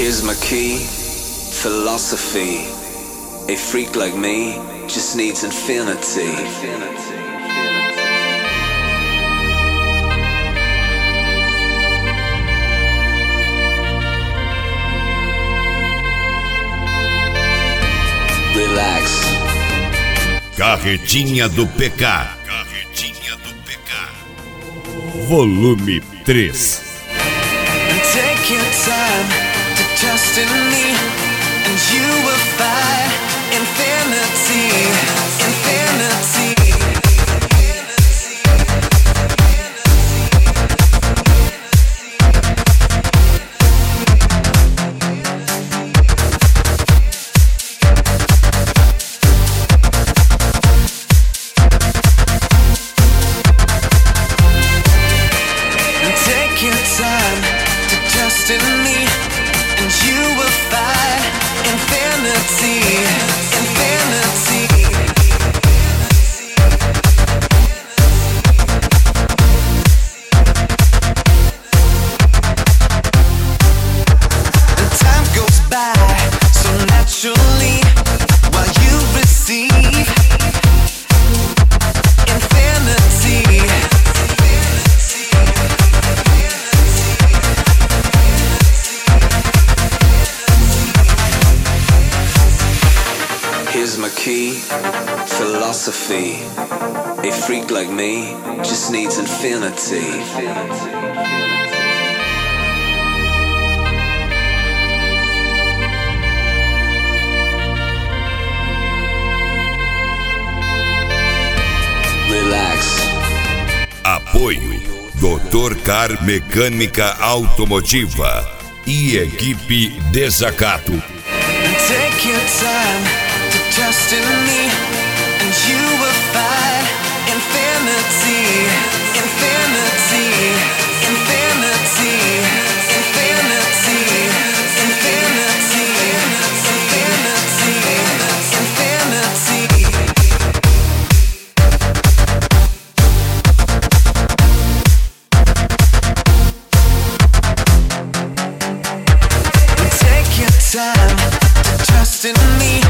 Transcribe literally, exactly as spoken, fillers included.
Here's my key, philosophy. A freak like me just needs infinity. Relax. Carretinha do P K. Carretinha do P K. Volume três. Take your time to trust in me, and you will find infinity, infinity. Take your time to trust in me, and you will find infinity, infinity. And time goes by so naturally while you receive infinity. Here's my key, philosophy. A freak like me just needs infinity. Relax. Apoio doutor Car Mecânica Automotiva e equipe Desacato. Take your time to trust in me, and you will find infinity, infinity, infinity, infinity, infinity, infinity, infinity. Take your time to trust in me,